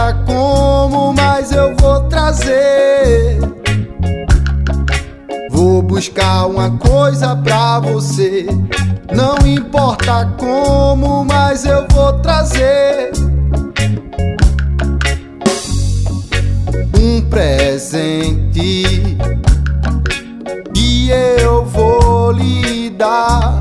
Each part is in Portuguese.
importa como, mas eu vou trazer. Vou buscar uma coisa pra você. Não importa como, mas eu vou trazer. Um presente que eu vou lhe dar.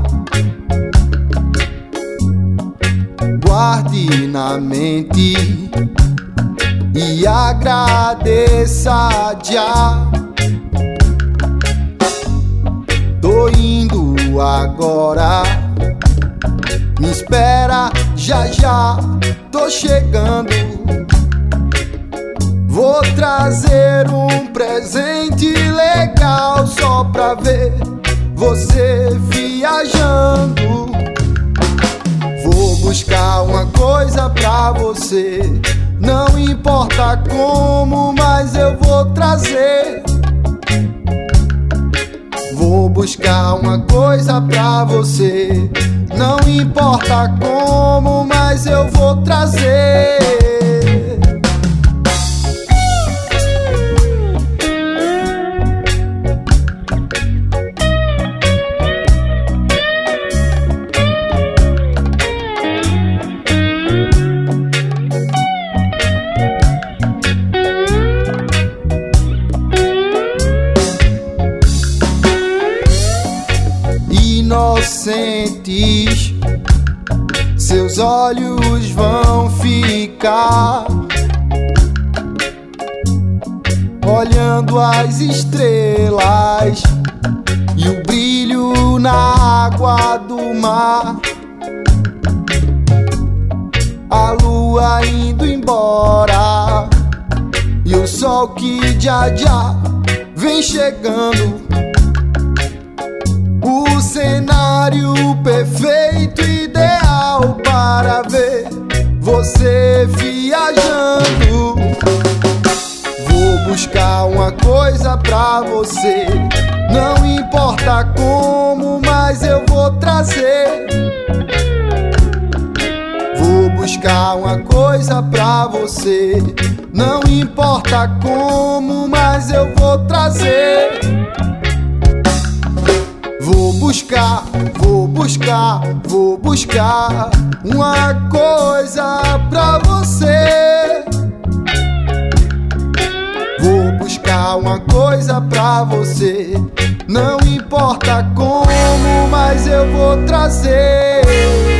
Guarde na mente e agradeça já. Tô indo agora, me espera já já, tô chegando. Vou trazer um presente legal só pra ver você viajando. Vou buscar uma coisa pra você. Não importa como, mas eu vou trazer. Vou buscar uma coisa pra você. Não importa como, mas eu vou trazer. Inocentes, seus olhos vão ficar olhando as estrelas e o brilho na água do mar. A lua indo embora e o sol que já já vem chegando. O cenário perfeito, ideal para ver você viajando. Vou buscar uma coisa pra você. Não importa como, mas eu vou trazer. Vou buscar uma coisa pra você. Não importa como, mas eu vou trazer. Vou buscar, vou buscar, vou buscar uma coisa pra você. Vou buscar uma coisa pra você. Não importa como, mas eu vou trazer.